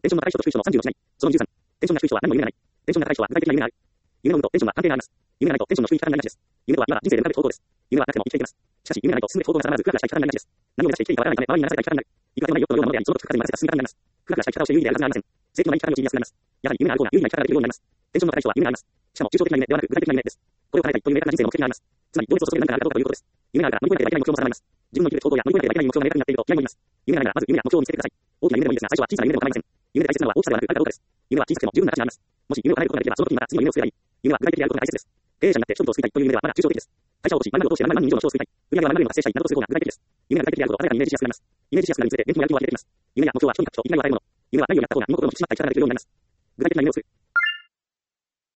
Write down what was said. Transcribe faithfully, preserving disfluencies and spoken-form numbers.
テンションが高い人と低い人のさんじゅうろくしない。そのにじゅうさん。テンションが低い人は何も夢がない。テンションが高い人は具体的な夢がある。夢を生むとテンションが関係があります。夢がないとテンションの低い力になりがちです。夢とは今が人生で向かうべき方向です。夢はなくても生きていけます。しかし夢がないと進むべき方向が定まらず、クラクラした生き方になりがちです。何を目指して生きていいかわからないため、周りに流された生き方になる。いくらでもないヨットのようなものであり、その時深風に任せた進み方になります。クラクラした生き方をして有意義であるはずがありません。正規のない生き方に陥りやすくなります。やはり夢がある方が有意義な生き方ができるようになります。テンションの高い人は夢があります。しかも抽象的な夢ではなく具体的な夢です。これを叶えたいという明確な人生の目的があります。つまり、情熱を注げる何かがあるかどうかということです。夢があるから乗り越えなければいけない目標も定まります。自分の生きる行動や乗り越えなければいけない目標が明確になっていると気合いも入ります。夢がないなら、まず夢や目標を見つけてください。大きな夢でもいいですが、最初は小さな夢でも構いません。夢で大切なのは大きさではなく、あるかどうかです。夢は小さくても十分な価値があります。もし夢を叶えることができれば、その時にまた次の夢を作ればいい。夢は具体的であることが大切です。経営者になって人々を救いたいという夢ではまだ抽象的です。会社を落とし、何々を通して何万人以上の人を救いたい。売上は何万人達成したいなどとする方が具体的です。夢が具体的であることを鮮やかにイメージしやすくなります。イメージしやすくなるにつれて、電気もやる気も湧いてきます。夢や目標はとにかくといきなり与えるもの。夢はないようになった方が身の心の引き締まった生き方ができるようになります。具体的な夢を作る。